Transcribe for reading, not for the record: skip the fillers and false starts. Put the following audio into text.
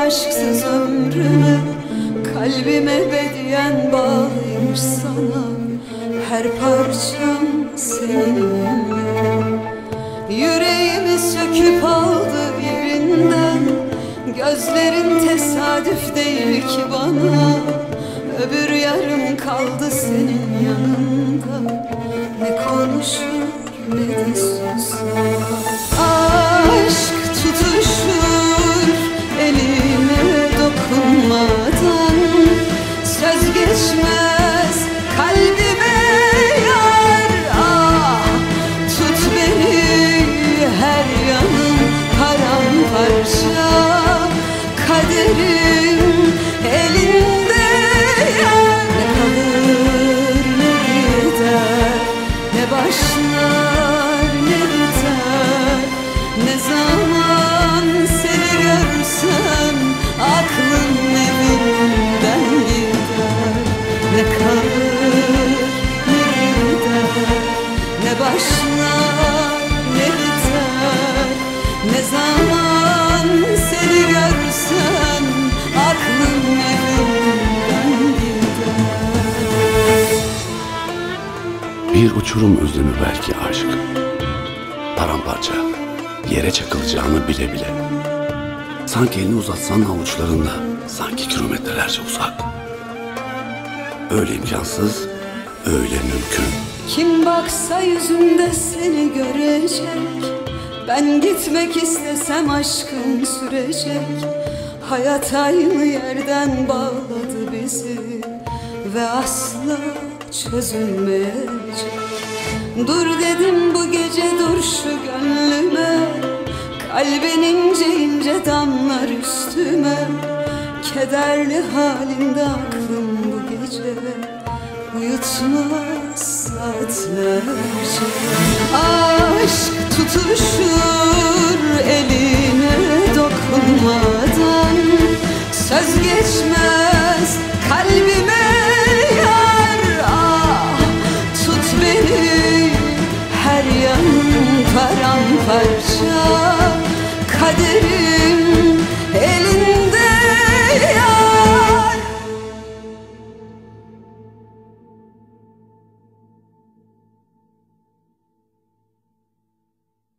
aşksız ömrüme, kalbim ebediyen bağlıymış sana. Her parçam seninle. Yüreğimi söküp aldı yerinden, gözlerin tesadüf değil ki bana. Öbür yarım kaldı senin yanında, ne konuşur ne de susar. Aşk tutuşur eline dokunmadan, söz geçmez kalbime yar. Ah, tut beni her yanım paramparça, kaderim elinde yar. Ne kalır ne gider, ne başlar ne biter. Ne zaman seni görsem aklım evinden gider. Ne kalır ne gider, ne başlar ne biter. Ne zaman seni görsem aklım evinden gider. Bir uçurum özlemi belki aşk, paramparça, yere çakılacağını bile bile. Sanki elini uzatsan avuçlarında, sanki kilometrelerce uzak. Öyle imkansız, öyle mümkün. Kim baksa yüzümde seni görecek. Ben gitmek istesem aşkım sürecek. Hayat aynı yerden bağladı bizi ve asla çözülmeyecek. Dur dedim bu gece, dur şu gönlüme. Kalbin ince ince damlar üstüme. Kederli halinde aklım bu gece uyutmaz saatlerce. Aşk tutuşur eline dokunmadan, söz geçmez kalbime yar. Ah, tut beni her yanım paramparça, kaderim